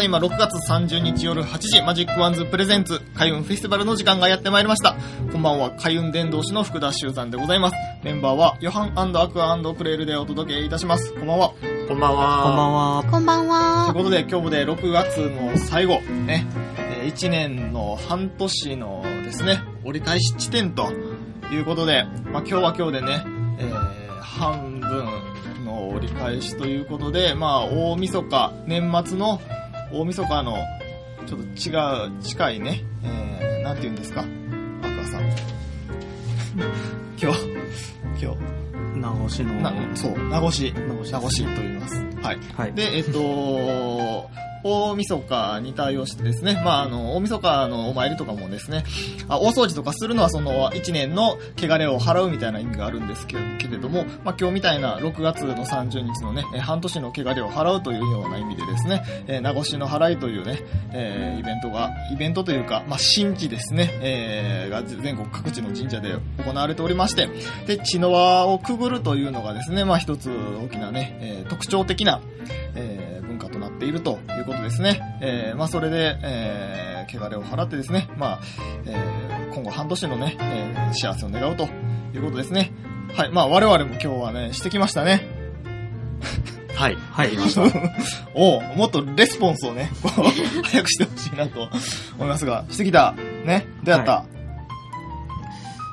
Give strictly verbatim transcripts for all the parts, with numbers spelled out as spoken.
今ろくがつさんじゅうにち夜はちじ、マジックワンズプレゼンツ開運フェスティバルの時間がやってまいりました。こんばんは、開運伝道師の福田修山でございます。メンバーはヨハン&アクア&クレールでお届けいたします。こんばんは。 こんばんは。 こんばんは。 こんばんは。 ということで今日でろくがつの最後ね、いちねんの半年のですね折り返し地点ということで、まあ、今日は今日でね、えー、半分の折り返しということで、まあ大晦日、年末の大晦日のちょっと違う近いね、えー、なんて言うんですか、アクアさん今日今日名護市のなそう名護市名護市名護市と言います。はい。 はい、 で、えっと大晦日に対応してですね、まあ、あの、大晦日のお参りとかもですね、あ大掃除とかするのはその一年の汚れを払うみたいな意味があるんですけれども、まあ、今日みたいなろくがつのさんじゅうにちのね、半年の汚れを払うというような意味でですね、えー、名護市の払いというね、えー、イベントが、イベントというか、まあ、神事ですね、えー、が全国各地の神社で行われておりまして、で、血の輪をくぐるというのがですね、まあ、一つ大きなね、えー、特徴的な、えー、文化となっているということですね。えー、まあそれで、えー、汚れを払ってですね、まあ、えー、今後半年のね、えー、幸せを願うということですね。はい、まあ我々も今日はね、してきましたね。 はい、 はい、 いました。 おう、もっとレスポンスをね、こう、早くしてほしいなと思いますが、してきた。ね、どうやった、はい、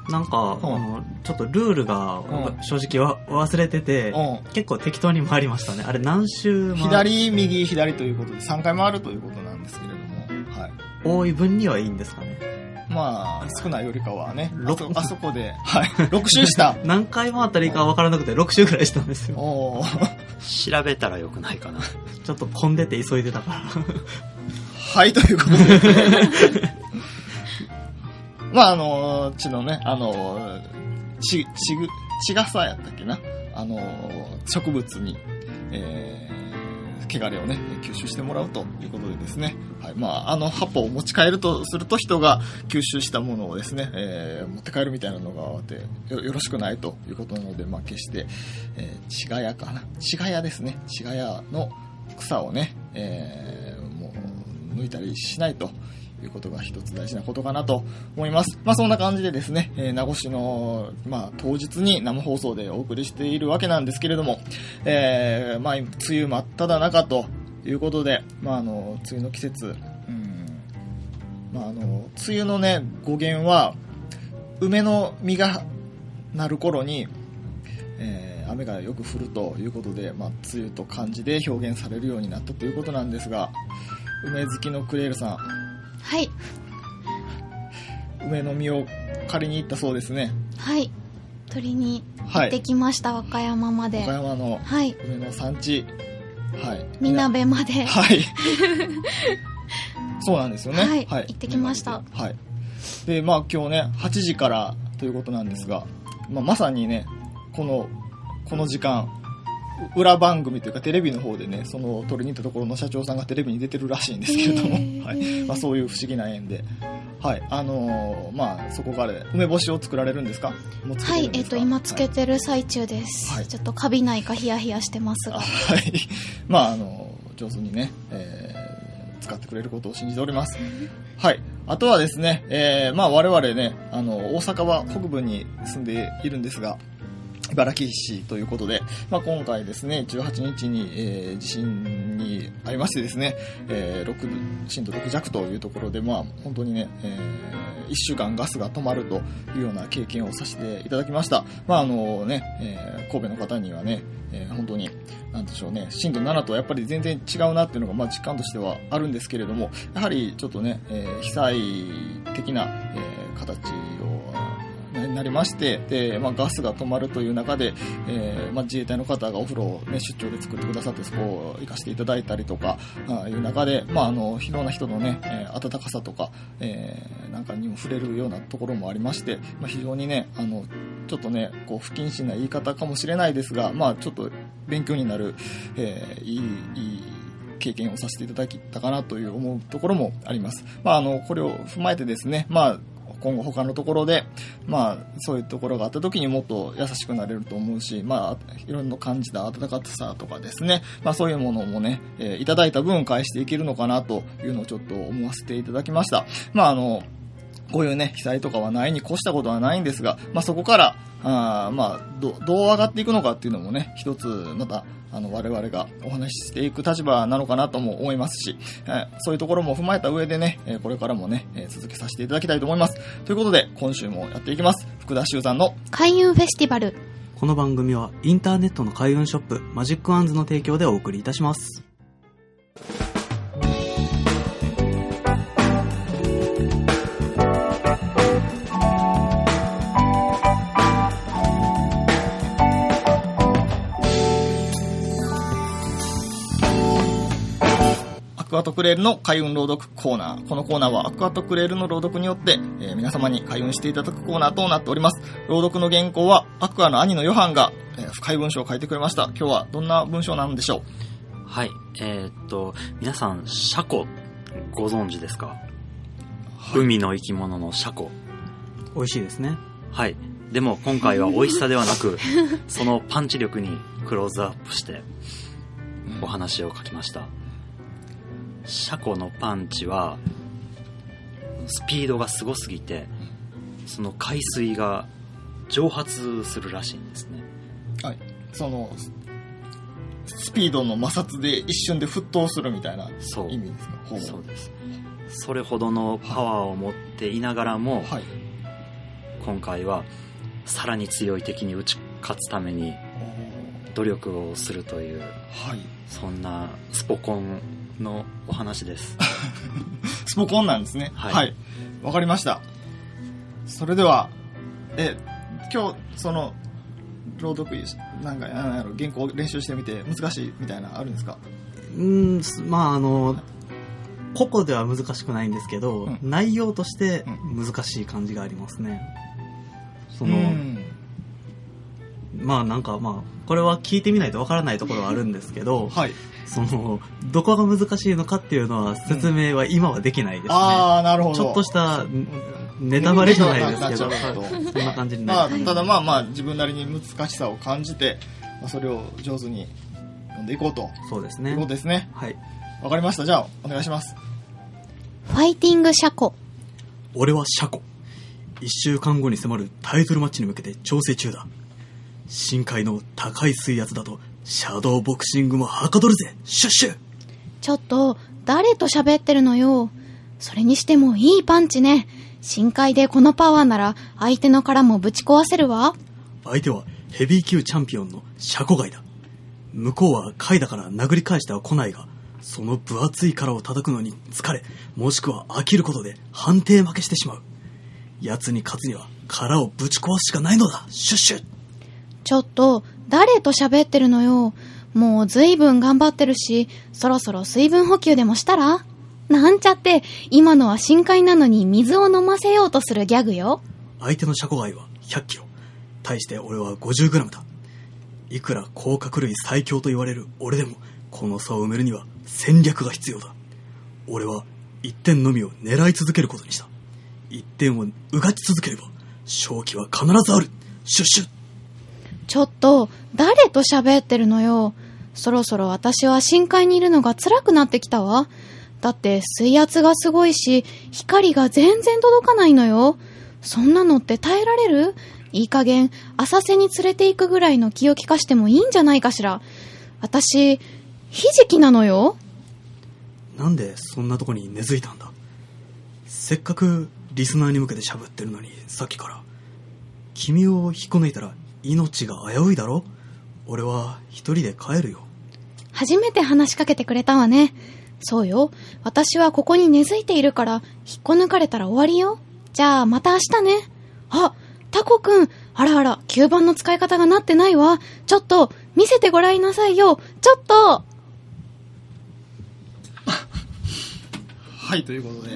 なんか、うん、あの、ちょっとルールが、うん、正直わ忘れてて、うん、結構適当に回りましたね。あれ何周回左、右、左ということでさんかい回るということなんですけれども、はい。 多い分にはいいんですかね。 まあ、少ないよりかはね、あそ、あそこで、はい、ろく周した。 何回回ったらいいか分からなくてろく周くらいしたんですよ。 お調べたらよくないかな。 ちょっと混んでて急いでたから。 はい、ということで。まあ、あの、血のね、あの、ち、ちぐ、ちがさやったっけな、あの、植物に、えー、汚れをね、吸収してもらうということでですね、はい、まあ、あの、葉っぱを持ち帰るとすると人が吸収したものをですね、えー、持って帰るみたいなのがあってよ、よろしくないということなので、まあ、決して、えー、ちがやかな、ちがやですね、ちがやの草をね、えー、もう、抜いたりしないと、ということが一つ大事なことかなと思います。まあそんな感じでですね、えー、名護市の、まあ、当日に生放送でお送りしているわけなんですけれども、えー、まあ梅雨真っ只中ということで、まああの梅雨の季節、うん、まああの梅雨のね語源は梅の実がなる頃に、えー、雨がよく降るということで、まあ梅雨と漢字で表現されるようになったということなんですが、梅好きのクレールさん。 はい。 梅の実を借りに行ったそうですね。 はい。取りに行ってきました、はい、和歌山まで。 和歌山の梅の産地。はい。 みなべまで。 はい。そうなんですよね。 はい。はい、行ってきました。 はい。で、まあ今日ね、はちじからということなんですが、まあまさにね、この、この時間、裏番組というかテレビの方でね、その取りに行ったところの社長さんがテレビに出てるらしいんですけれども、はい、まあ、そういう不思議な縁で、はい、あのー、まあそこから梅干しを作られるんですか？もうつけてるんですか？はい、えっと今つけてる最中です。はい、ちょっとカビないかヒヤヒヤしてますが、 はい、まああの上手にね、えー、使ってくれることを信じております。はい、あとはですね、えー、まあ我々ね、あの大阪は北部に住んでいるんですが。茨城市ということで、まあ、今回ですね、じゅうはちにちに、えー、地震にありましてですね、えー、ろく震度ろく弱というところで、まあ、本当にね、えー、いっしゅうかんガスが止まるというような経験をさせていただきました。まあ、あのね、えー、神戸の方にはね、えー、本当に、なんでしょうね、震度ななとはやっぱり全然違うなっていうのが、まあ、実感としてはあるんですけれども、やはりちょっとね、えー、被災的な、えー、形を、になりまして、で、まあ、ガスが止まるという中で、えーまあ、自衛隊の方がお風呂を、ね、出張で作ってくださって、そこを生かしていただいたりとかあいう中で、まあ、あのいろんな人の、ね、えー、温かさとか、えー、なんかにも触れるようなところもありまして、まあ、非常にね、あのちょっとねこう不謹慎な言い方かもしれないですが、まあ、ちょっと勉強になる、えー、いい、いい経験をさせていただいたかなという思うところもあります。まあ、あのこれを踏まえてですね、まあ今後他のところで、まあ、そういうところがあった時にもっと優しくなれると思うし、まあ、いろんな感じた温かさとかですね、まあそういうものもね、えー、いただいた分返していけるのかなというのをちょっと思わせていただきました。まああの、こういうね、被災とかはないに越したことはないんですが、まあそこから、あまあど、どう上がっていくのかっていうのもね、一つまた、あの、我々がお話ししていく立場なのかなとも思いますし、えー、そういうところも踏まえた上でね、えー、これからもね、えー、続けさせていただきたいと思います。ということで、今週もやっていきます。福田修さんの開運フェスティバル。 この番組はインターネットの開運ショップマジックワンズの提供でお送りいたします。 アクアトクレールの開運朗読コーナー。このコーナーはアクアトクレールの朗読によって、えー、皆様に開運していただくコーナーとなっております。朗読の原稿はアクアの兄のヨハンが、えー、深い文章を書いてくれました。今日はどんな文章なんでしょう？はい、えー、っと皆さんシャコご存知ですか？はい、海の生き物のシャコ。 美味しいですね。 はい。でも今回は美味しさではなくそのパンチ力にクローズアップしてお話を書きました。シャコのパンチはスピードがすごすぎて、その海水が蒸発するらしいんですね。 はい。そのスピードの摩擦で一瞬で沸騰するみたいな意味ですか？ そう、そうです。それほどのパワーを持っていながらも、はい、今回はさらに強い敵に打ち勝つために努力をするという、はい、そんなスポコンのお話ですスポコンなんですね。はい、はい、わかりました。それではえ今日その朗読なんかなんやろ原稿練習してみて難しいみたいなあるんですか？ うーん、まああの個々では難しくないんですけど、うん、内容として難しい感じがありますね。その、うん、まあなんかまあこれは聞いてみないとわからないところはあるんですけど、はい、そのどこが難しいのかっていうのは説明は今はできないですね。うん、ああ、なるほど。ちょっとしたネタバレじゃないですけど、そんな感じになる、 まあ。ただまあまあ自分なりに難しさを感じて、まあ、それを上手に読んでいこうと。 そうですね。 ということですね。 はい。 わかりました。じゃあお願いします。 ファイティングシャコ。 俺はシャコ。一週間後に迫るタイトルマッチに向けて調整中だ。深海の高い水圧だとシャドーボクシングもはかどるぜ。シュッシュ。 ちょっと誰と喋ってるのよ。それにしてもいいパンチね。深海でこのパワーなら相手の殻もぶち壊せるわ。 相手はヘビー級チャンピオンのシャコガイだ。向こうは貝だから殴り返しては来ないが、その分厚い殻を叩くのに疲れ、もしくは飽きることで判定負けしてしまう。奴に勝つには殻をぶち壊すしかないのだ。シュッシュ。 ちょっと誰と喋ってるのよ。もう随分頑張ってるし、そろそろ水分補給でもしたら？なんちゃって、今のは深海なのに水を飲ませようとするギャグよ。 相手のシャコガイはひゃっキロ、対して俺はごじゅうグラムだ。いくら甲殻類最強と言われる俺でも、この差を埋めるには戦略が必要だ。俺はいってんのみを狙い続けることにした。いってんをうがち続ければ勝機は必ずある。シュッシュ。 ちょっと誰と喋ってるのよ。そろそろ私は深海にいるのが辛くなってきたわ。だって水圧がすごいし、光が全然届かないのよ。そんなのって耐えられる？いい加減浅瀬に連れて行くぐらいの気を利かしてもいいんじゃないかしら。私ひじきなのよ。 なんでそんなとこに根付いたんだ。せっかくリスナーに向けて喋ってるのに、さっきから君を引っこ抜いたら命が危ういだろ。俺は一人で帰るよ。 初めて話しかけてくれたわね。そうよ、私はここに根付いているから引っこ抜かれたら終わりよ。じゃあまた明日ね。あ、タコくん、あらあら、吸盤の使い方がなってないわ。ちょっと見せてごらんなさいよ。ちょっとはい、ということで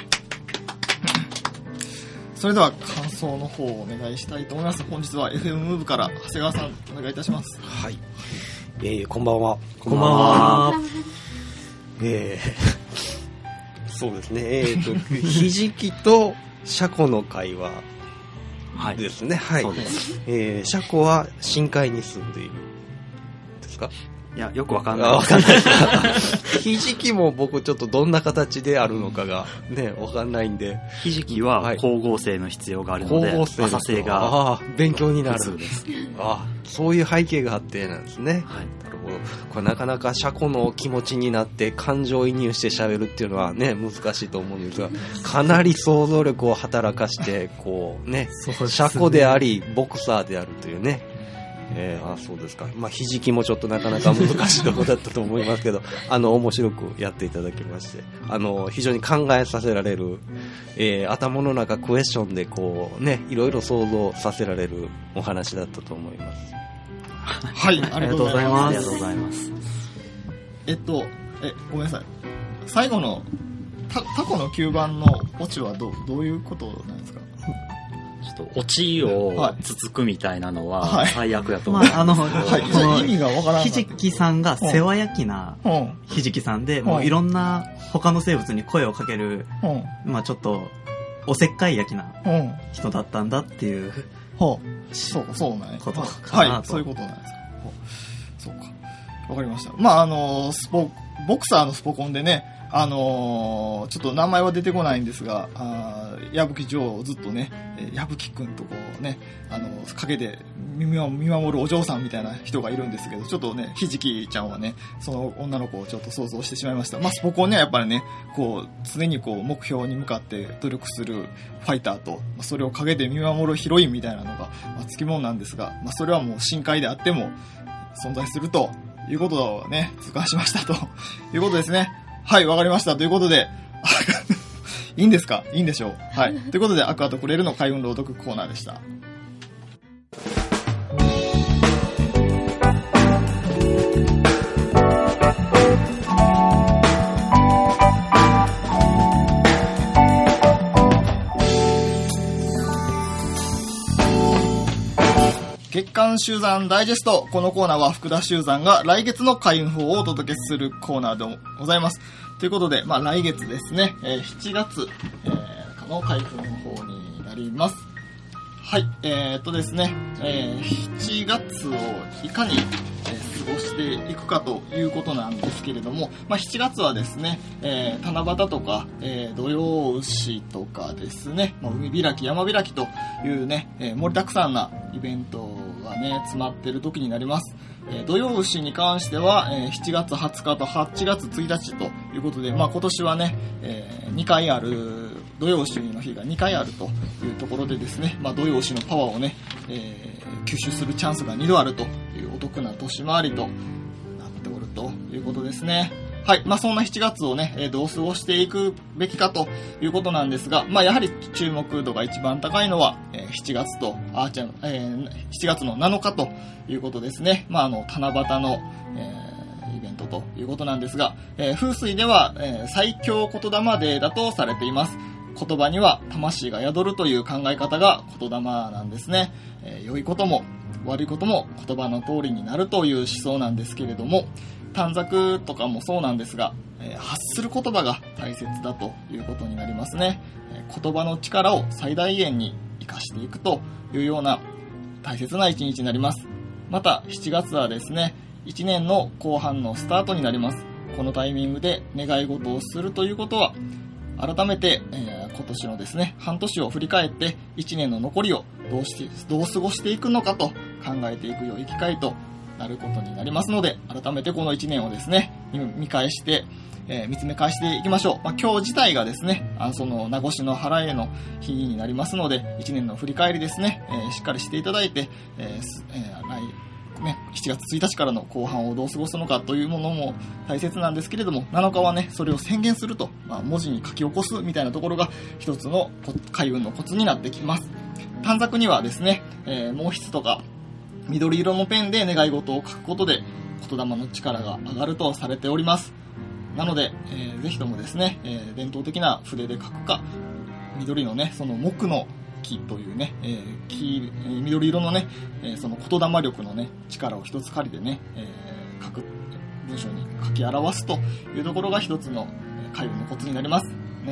それでは感想の方をお願いしたいと思います。本日は エフエム ムーブから長谷川さんお願いいたします。 はい、えー、こんばんは。 こんばんは。 えー、そうですね、えーとひじきと車庫の会話はい。 ですね。はい。 そうです。 えー、車庫は深海に住んでいる。ですか？ いや、よくわかんない。 あ、わかんないですか。ひじきも僕ちょっとどんな形であるのかがね、わかんないんで。 ひじきは光合成の必要があるので、 光合成浅瀬がああ、勉強になる。 普通です。 ああ、そういう背景があってなんですね。 はい。 なるほど。これなかなか車庫の気持ちになって感情移入して喋るっていうのはね、難しいと思うんですが、かなり想像力を働かして、こうね、 そうですね車庫であり、ボクサーであるというね。えー、あ、そうですか。まあ、ひじきもちょっとなかなか難しいところだったと思いますけど、あの、面白くやっていただきまして、あの、非常に考えさせられる、えー、頭の中クエスチョンでこう、ね、いろいろ想像させられるお話だったと思います。 はい、ありがとうございます。 ありがとうございます。 えっと、え、ごめんなさい。最後の、たタコのきゅうばんのオチはどう、どういうことなんですか？ ちょっと、オチをつつくみたいなのは最悪やと思う。 まあ、あの、 はい、 この意味がわからない。 ひじきさんが世話焼きなひじきさんで、もういろんな他の生物に声をかける、まあちょっと、おせっかい焼きな人だったんだっていう、 はあ、そうか、そうなんや。 ことかなと。 はい、そういうことなんですか。そうか。わかりました。まあ、あの、スポ、ボクサーのスポコンでね、あのー、ちょっと名前は出てこないんですが、あ矢吹城をずっとね、矢吹くんとこうね、あの、陰で見守るお嬢さんみたいな人がいるんですけど、ちょっとね、ひじきちゃんはね、その女の子をちょっと想像してしまいました。まあ、スポコンにはやっぱりね、こう、常にこう、目標に向かって努力するファイターと、それを陰で見守るヒロインみたいなのが、まあ、つきものなんですが、まあ、それはもう深海であっても存在するということをね、痛感しましたということですね。はい、わかりました。ということで、いいんですか？いいんでしょう。はい。ということで、アクアとクレルの開運朗読コーナーでした。月刊集団ダイジェスト。このコーナーは福田集団が来月の開運法をお届けするコーナーでございます。ということで、まあ来月ですね、えー、しちがつ、えー、の開運法になります。はい、えー、っとですね、えー、しちがつをいかに、えー、過ごしていくかということなんですけれども、まあ、しちがつはですね、えー、七夕とか、えー、土曜牛とかですね、まあ、海開き、山開きというね、えー、盛りだくさんなイベントがね、詰まっている時になります。えー、土曜牛に関しては、えー、しちがつはつかとはちがつついたちということで、まあ、今年はね、えー、にかいある土曜牛の日がにかいあるというところでですね、まあ、土曜牛のパワーをね、えー、吸収するチャンスがにどあるというお得な年回りとなっておるということですね。はい。まあ、そんなしちがつをね、えー、どう過ごしていくべきかということなんですが、まあ、やはり注目度が一番高いのは、えー、しちがつと、あーちゃん、えー、しちがつのなのかということですね。まあ、あの、七夕の、えー、イベントということなんですが、えー、風水では、えー、最強言霊デーだとされています。言葉には魂が宿るという考え方が言霊なんですね。えー、良いことも悪いことも言葉の通りになるという思想なんですけれども、短冊とかもそうなんですが、えー、発する言葉が大切だということになりますね。えー、言葉の力を最大限に生かしていくというような大切な一日になります。またしちがつはですね、いちねんの後半のスタートになります。このタイミングで願い事をするということは、改めて、えー、今年のですね、半年を振り返っていちねんの残りをどうして、どう過ごしていくのかと考えていく良い機会となることになりますので、改めてこのいちねんをですね、見返して、えー、見つめ返していきましょう。まあ、今日自体がですね、あその名越の払えの日になりますので、いちねんの振り返りですね、えー、しっかりしていただいて、えーえー、来ね、しちがつついたちからの後半をどう過ごすのかというものも大切なんですけれども、なのかはね、それを宣言すると、まあ、文字に書き起こすみたいなところが一つの開運のコツになってきます。短冊にはですね、えー、毛筆とか緑色のペンで願い事を書くことで言霊の力が上がるとされております。なので、えー、ぜひともですね、えー、伝統的な筆で書くか、緑のね、その木の木というね、えー、木、えー、緑色のね、えー、その言霊力のね、力を一つ借りてね、えー、書く文章に書き表すというところが一つの開運のコツになります。ね。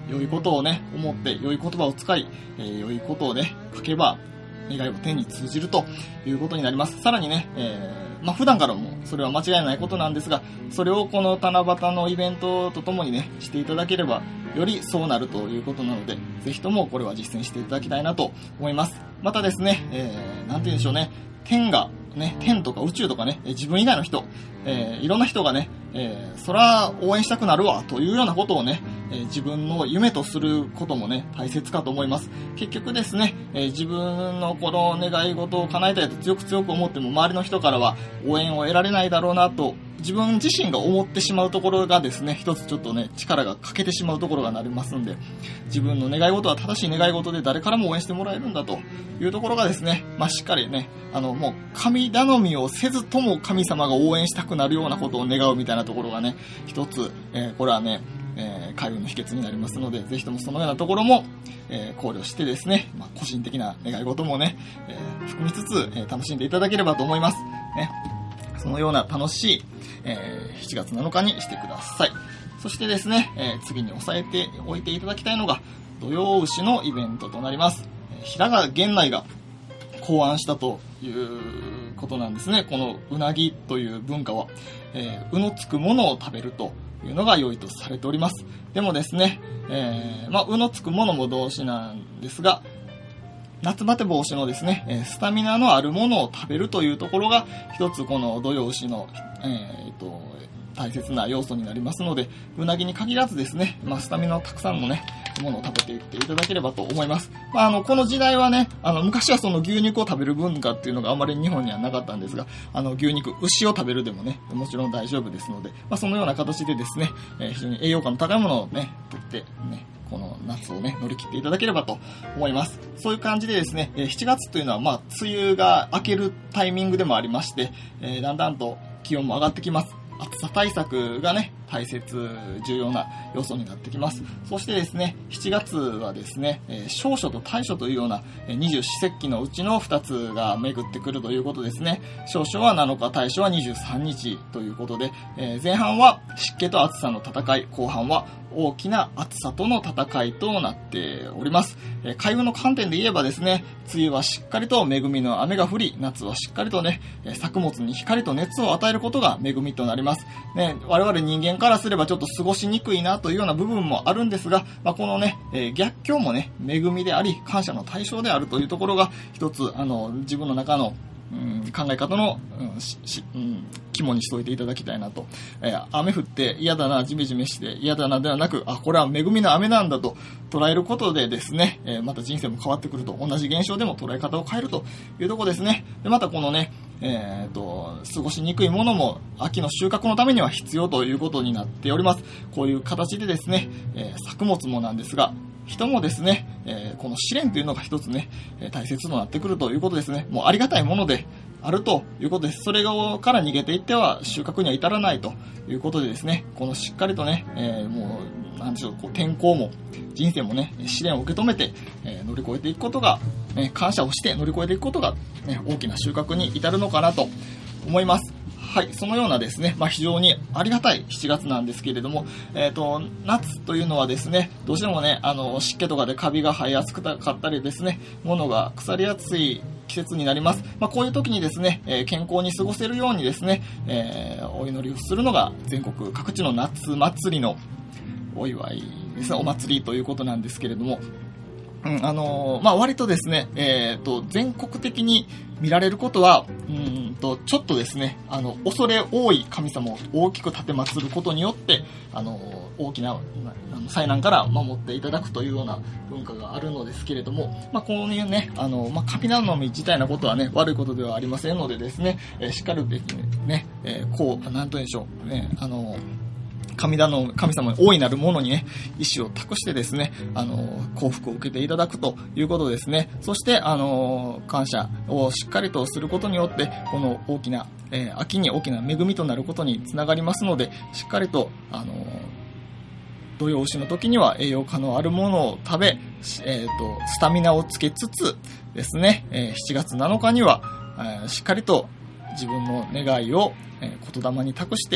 良いことをね、思って、良い言葉を使い、えー、良いことをね、書けば、願いは天に通じるということになります。さらにね、えー、まあ、普段からもそれは間違いないことなんですが、それをこの七夕のイベントとともにね、していただければ、よりそうなるということなので、ぜひともこれは実践していただきたいなと思います。またですね、えー、なんて言うんでしょうね、天が、ね、天とか宇宙とかね、自分以外の人、えー、いろんな人がね、えー、そら応援したくなるわというようなことをね、えー、自分の夢とすることもね、大切かと思います。結局ですね、えー、自分のこの願い事を叶えたいと強く強く思っても、周りの人からは応援を得られないだろうなと、自分自身が思ってしまうところがですね、一つちょっとね、力が欠けてしまうところがなりますんで、自分の願い事は正しい願い事で誰からも応援してもらえるんだというところがですね、まあ、しっかりね、あの、もう神頼みをせずとも神様が応援したくなるようなことを願うみたいなところがね、一つ、えー、これはね、えー、開運の秘訣になりますので、ぜひともそのようなところも、えー、考慮してですね、まあ、個人的な願い事もね、えー、含みつつ、えー、楽しんでいただければと思います。ね。そのような楽しい、えー、しちがつなのかにしてください。そしてですね、えー、次に押さえておいていただきたいのが、土用牛のイベントとなります。えー、平賀源内が考案したということなんですね。このうなぎという文化は、えー、うのつくものを食べるというのが良いとされております。でもですね、えー、まあ、うのつくものも動詞なんですが、夏バテ防止のですね、スタミナのあるものを食べるというところが一つこの土用牛の、えー、と大切な要素になりますので、うなぎに限らずですね、まあ、スタミナのたくさんのね、ものを食べていっていただければと思います。まあ、あの、この時代はね、あの、昔はその牛肉を食べる文化っていうのがあまり日本にはなかったんですが、あの、牛肉、牛を食べるでもね、もちろん大丈夫ですので、まあ、そのような形でですね、えー、非常に栄養価の高いものをね、取ってね、この夏をね、乗り切っていただければと思います。そういう感じでですね、しちがつというのは、まあ、梅雨が明けるタイミングでもありまして、えー、だんだんと気温も上がってきます。暑さ対策がね、大切、重要な要素になってきます。そしてですね、しちがつはですね、えー、小暑と大暑というような二十四節気のうちのふたつが巡ってくるということですね。小暑はなのか、大暑はにじゅうさんにちということで、えー、前半は湿気と暑さの戦い、後半は大きな暑さとの戦いとなっております。えー、開運の観点で言えばですね、梅雨はしっかりと恵みの雨が降り、夏はしっかりとね、作物に光と熱を与えることが恵みとなります。ね、我々人間からすればちょっと過ごしにくいなというような部分もあるんですが、まあ、このね、えー、逆境もね、恵みであり、感謝の対象であるというところが一つ、あの、自分の中のうん、考え方の、うんししうん、肝にしといていただきたいなと、えー、雨降って嫌だな、ジメジメして嫌だなではなく、あ、これは恵みの雨なんだと捉えることでですね、えー、また人生も変わってくると、同じ現象でも捉え方を変えるというところですね。で、またこのね、えーと、過ごしにくいものも秋の収穫のためには必要ということになっております。こういう形でですね、えー、作物もなんですが、人もですね、えー、この試練というのが一つね、えー、大切となってくるということですね。もうありがたいものであるということです。それから逃げていっては収穫には至らないということでですね、このしっかりとね、えー、もう、なんでしょう、こう天候も人生もね、試練を受け止めて、えー、乗り越えていくことが、ね、感謝をして乗り越えていくことが、ね、大きな収穫に至るのかなと思います。はい、そのようなですね、まあ、非常にありがたいしちがつなんですけれども、えっと、夏というのはですね、どうしてもね、あの、湿気とかでカビが生えやすかったりですね、物が腐りやすい季節になります。まあ、こういう時にですね、えー、健康に過ごせるようにですね、えー、お祈りをするのが全国各地の夏祭りのお祝いですね、お祭りということなんですけれども、うん、あのー、まあ、割とですね、えっと、全国的に見られることは、うんと、ちょっとですね、あの、恐れ多い神様を大きく立て祀ることによって、あのー、大きな、あの災難から守っていただくというような文化があるのですけれども、まあ、こういうね、あの、まあ、神頼み自体のことはね、悪いことではありませんのでですね、えー、しっかりべきね、えー、こう、なんと言うんでしょう、ね、あのー、神だの、神様に大いなるものにね、意志を託してですね、あの、幸福を受けていただくということですね。そして、あの、感謝をしっかりとすることによって、この大きな、えー、秋に大きな恵みとなることにつながりますので、しっかりと、あの、土用牛の時には栄養価のあるものを食べ、えっと、スタミナをつけつつですね、えー、しちがつなのかには、えー、しっかりと自分の願いを、えー、言霊に託して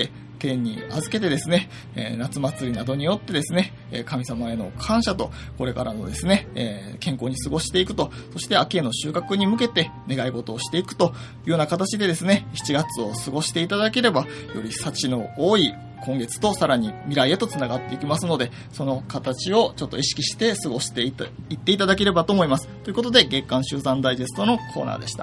天に預けてですね、えー、夏祭りなどによってですね、神様への感謝と、これからのですね、えー、健康に過ごしていくと、そして秋への収穫に向けて願い事をしていくというような形でですね、しちがつを過ごしていただければ、より幸の多い今月とさらに未来へとつながっていきますので、その形をちょっと意識して過ごしていっていっていただければと思います。ということで、月刊週産ダイジェストのコーナーでした。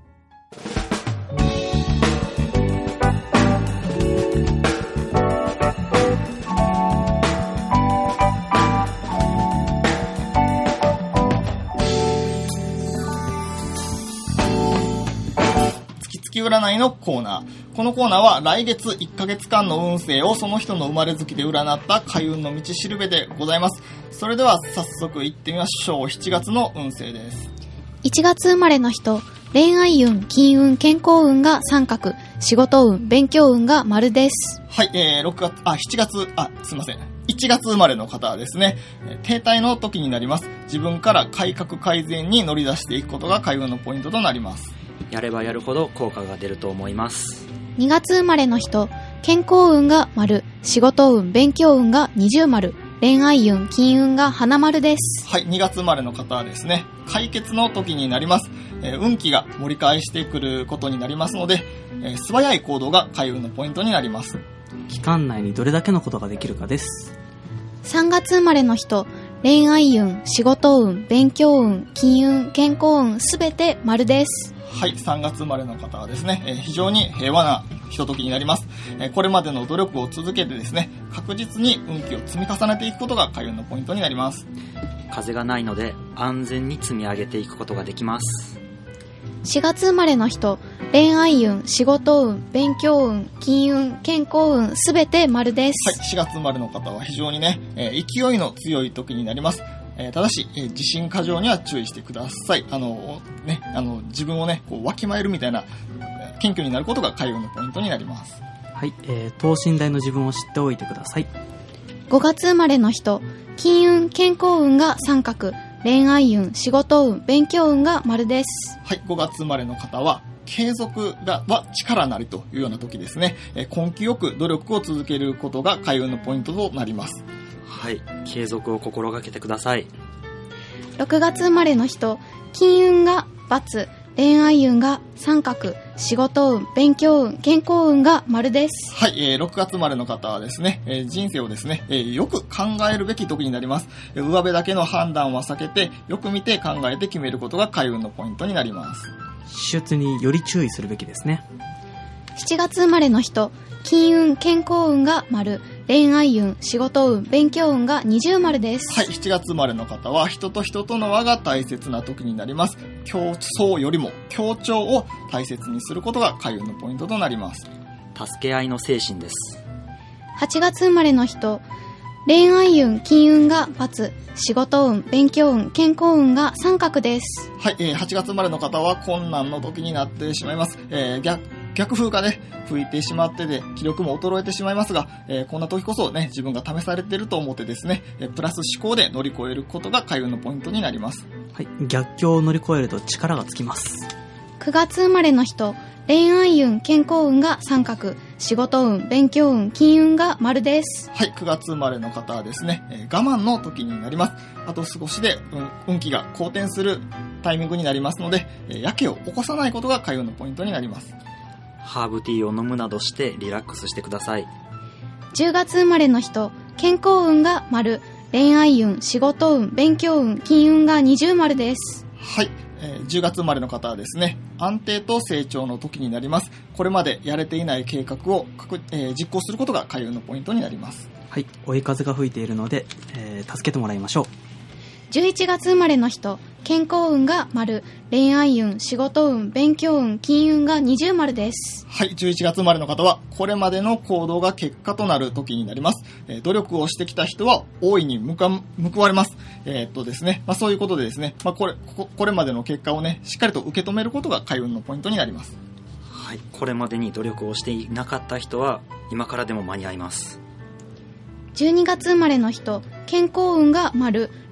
占いのコーナー。このコーナーは来月いっかげつかんの運勢をその人の生まれ月で占った開運の道しるべでございます。それでは早速いってみましょう。しちがつの運勢です。 いちがつ生まれの人、恋愛運、金運、健康運が三角、仕事運、勉強運が丸です。 はい、えー、ろくがつ、あ、しちがつ、あ、すいません。いちがつ生まれの方はですね、停滞の時になります。自分から改革改善に乗り出していくことが開運のポイントとなります。 やればやるほど効果が出ると思います。 にがつ生まれの人、健康運が丸、仕事運、勉強運が二重丸、恋愛運、金運が花丸です。 はい、にがつ生まれの方はですね、解決の時になります。えー、運気が盛り返してくることになりますので、えー、素早い行動が開運のポイントになります。 期間内にどれだけのことができるかです。 さんがつ生まれの人、恋愛運、仕事運、勉強運、金運、健康運、すべて丸です。 はい、さんがつ生まれの方はですね、えー、非常に平和なひとときになります。えー、これまでの努力を続けてですね、確実に運気を積み重ねていくことが開運のポイントになります。 風がないので安全に積み上げていくことができます。 しがつ生まれの人、恋愛運、仕事運、勉強運、金運、健康運、すべて丸です。 はい、しがつ生まれの方は非常にね、えー、勢いの強い時になります。えー、ただし、えー、自信過剰には注意してください。あのね、あの自分をね、こうわきまえるみたいな謙虚になることが開運のポイントになります。 はい、えー、等身大の自分を知っておいてください。 ごがつ生まれの人、金運、健康運が三角、恋愛運、仕事運、勉強運が丸です。 はい、ごがつ生まれの方は継続がは力なりというような時ですね、えー、根気よく努力を続けることが開運のポイントとなります。 はい、継続を心がけてください。 ろくがつ生まれの人、金運が×、恋愛運が三角、仕事運、勉強運、健康運が丸です。 はい、えー、ろくがつ生まれの方はですね、えー、人生をですね、えー、よく考えるべき時になります。えー、上辺だけの判断は避けて、よく見て考えて決めることが開運のポイントになります。 支出により注意するべきですね。 しちがつ生まれの人、金運、健康運が丸、恋愛運、仕事運、勉強運が二重丸です。 はい、しちがつ生まれの方は人と人との輪が大切な時になります。競争よりも協調を大切にすることが開運のポイントとなります。 助け合いの精神です。 はちがつ生まれの人、恋愛運、金運が×、仕事運、勉強運、健康運が三角です。 はい、えー、はちがつ生まれの方は困難の時になってしまいます。えー、逆逆風がね、吹いてしまってで、気力も衰えてしまいますが、えー、こんな時こそね、自分が試されていると思ってですね、えー、プラス思考で乗り越えることが開運のポイントになります。 はい、逆境を乗り越えると力がつきます。 くがつ生まれの人、恋愛運、健康運が三角、仕事運、勉強運、金運が丸です。 はい、くがつ生まれの方はですね、えー、我慢の時になります。あと少しで、うん、運気が好転するタイミングになりますので、えー、やけを起こさないことが開運のポイントになります。 ハーブティーを飲むなどしてリラックスしてください。 じゅうがつ生まれの人、健康運が丸、恋愛運、仕事運、勉強運、金運が二重丸です。 はい、えー、じゅうがつ生まれの方はですね、安定と成長の時になります。これまでやれていない計画を、えー、実行することが開運のポイントになります。 はい、追い風が吹いているので、えー、助けてもらいましょう。 じゅういちがつ生まれの人、健康運が丸、恋愛運、仕事運、勉強運、金運が二重丸です。 はい、じゅういちがつ生まれの方はこれまでの行動が結果となる時になります。えー、努力をしてきた人は大いに報わ、報われます。えー、っとですね、まあ、そういうことでですね、まあ、これここれまでの結果をね、しっかりと受け止めることが開運のポイントになります。 はい、これまでに努力をしていなかった人は今からでも間に合います。 じゅうにがつ生まれの人、健康運が丸、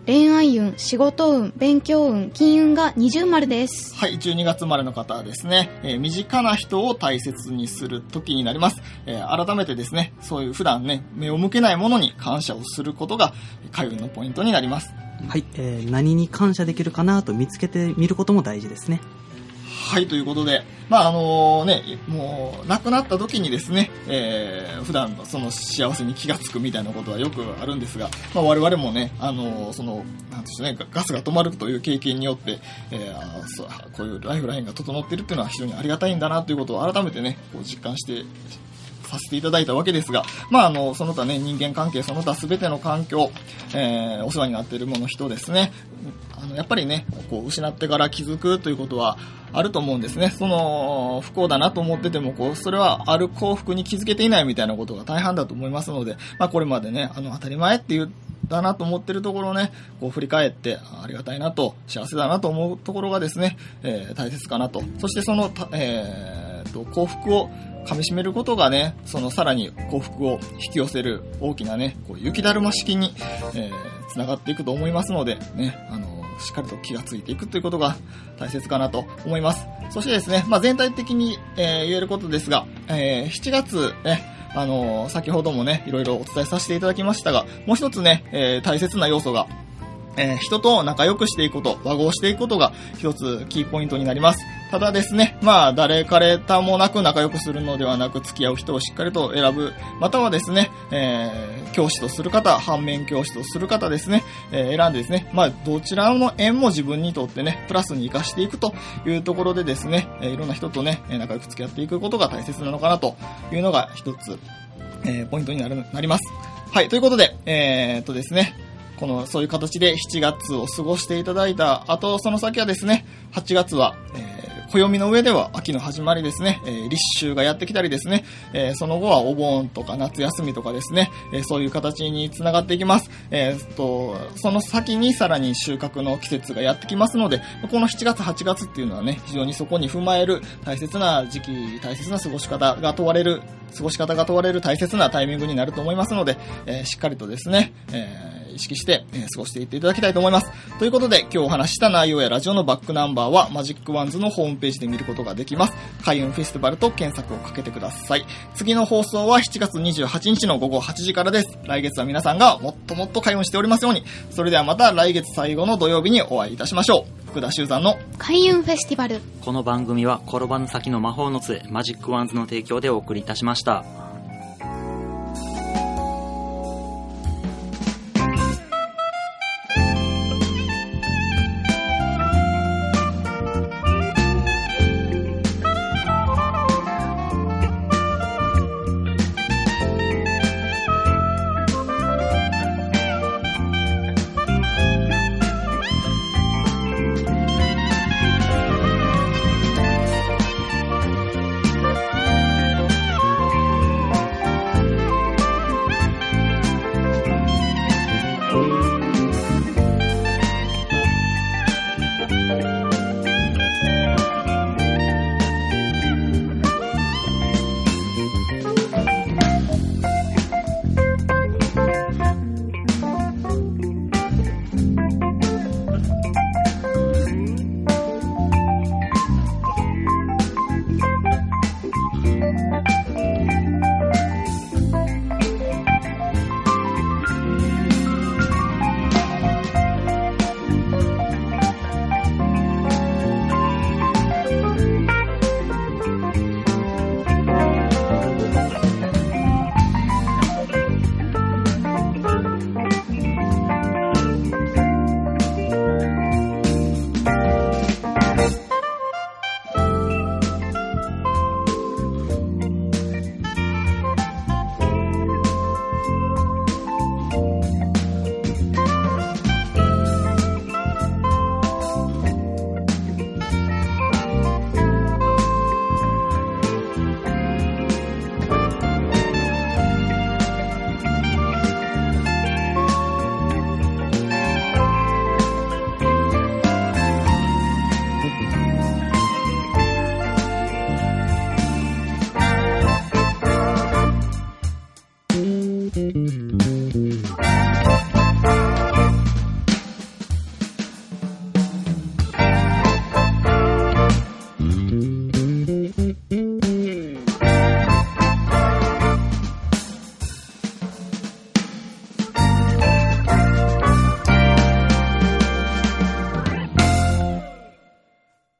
恋愛運、仕事運、勉強運、金運が二重丸です。 はい、じゅうにがつ生まれの方はですね、えー、身近な人を大切にする時になります。えー、改めてですね、そういう普段ね、目を向けないものに感謝をすることが開運のポイントになります。 はい、えー、何に感謝できるかなと見つけてみることも大事ですね。 はい、ということで、まああのね、もう亡くなった時にですね、えー、普段のその幸せに気がつくみたいなことはよくあるんですが、まあ、我々もね、あのそのなんでしょうね、ガスが止まるという経験によって、えー、そうこういうライフラインが整っているっていうのは非常にありがたいんだなということを改めてね、こう実感してさせていただいたわけですが、まああのその他ね、人間関係その他すべての環境、えー、お世話になっているもの人ですね、あのやっぱりね、こう失ってから気づくということはあると思うんですね。その不幸だなと思ってても、こうそれはある幸福に気づけていないみたいなことが大半だと思いますので、まあこれまでね、あの当たり前っていうだなと思ってるところをね、こう振り返ってありがたいなと、幸せだなと思うところがですね、えー、大切かなと。そしてその、えー、と幸福を噛み締めることがね、そのさらに幸福を引き寄せる大きなね、こう雪だるま式に、えー、つながっていくと思いますので、ね、あのしっかりと気がついていくということが大切かなと思います。そしてですね、まあ、全体的に、えー、言えることですが、えー、しちがつね、あのー、先ほどもね、いろいろお伝えさせていただきましたが、もう一つね、えー、大切な要素が、えー、人と仲良くしていくこと、和合していくことが一つキーポイントになります。ただですね、まあ、誰彼ともなく仲良くするのではなく、付き合う人をしっかりと選ぶ、またはですね、えー、教師とする方、反面教師とする方ですね、えー、選んでですね、まあ、どちらの縁も自分にとってね、プラスに活かしていくというところでですね、えー、いろんな人とね、仲良く付き合っていくことが大切なのかなというのが一つ、えー、ポイントになる、なります。はい、ということで、えー、っとですね、この、そういう形でしちがつを過ごしていただいた後、その先はですね、はちがつは、えー、暦の上では秋の始まりですね、えー、立秋がやってきたりですね、えー、その後はお盆とか夏休みとかですね、えー、そういう形につながっていきます。えー、と、その先にさらに収穫の季節がやってきますので、このしちがつ、はちがつっていうのはね、非常にそこに踏まえる大切な時期、大切な過ごし方が問われる、過ごし方が問われる大切なタイミングになると思いますので、えー、しっかりとですね、えー意識して、えー、過ごしていっていただきたいと思います。ということで、今日お話しした内容やラジオのバックナンバーはマジックワンズのホームページで見ることができます。開運フェスティバルと検索をかけてください。次の放送はしちがつにじゅうはちにちのごごはちじからです。来月は皆さんがもっともっと開運しておりますように。それではまた来月最後の土曜日にお会いいたしましょう。福田修山の開運フェスティバル。 この番組は転ばぬ先の魔法の杖マジックワンズの提供でお送りいたしました。